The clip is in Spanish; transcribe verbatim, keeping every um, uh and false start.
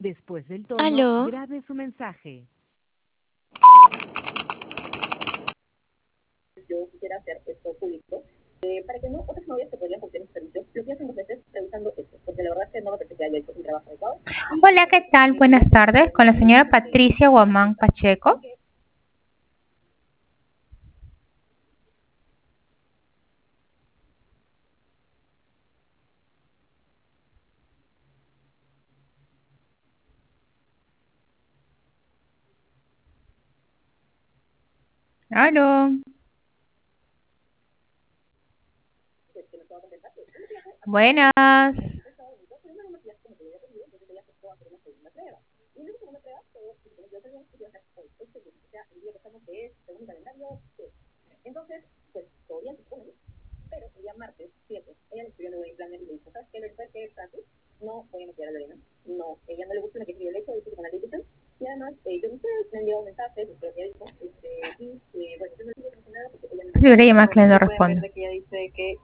Después del tono, Aló. grabe su mensaje. Yo quisiera hacer esto público, eh, para que no otras novias que podrían obtener servicios lo piensen dos veces revisando esto, porque la verdad es que no me parece que haya hecho un trabajo adecuado. Hola, ¿qué tal? Buenas tardes. Con la señora Patricia Guamán Pacheco. Aló. Buenas. Entonces, pues, todavía se pone, pero el día martes siete, ella le escribió en el wedding planner y le dijo, ¿sabes qué? Le dije que Francis no voy a maquillar a Lorena. No, ella no le gusta una que escribió el hecho de que con la Leticia. Y además, eh, yo no sé, me han enviado mensajes, pero ella dijo, este, y, eh, bueno, yo no le digo nada porque ella no... Si hubiera llamado que no Pueden ver responde. de que ella dice que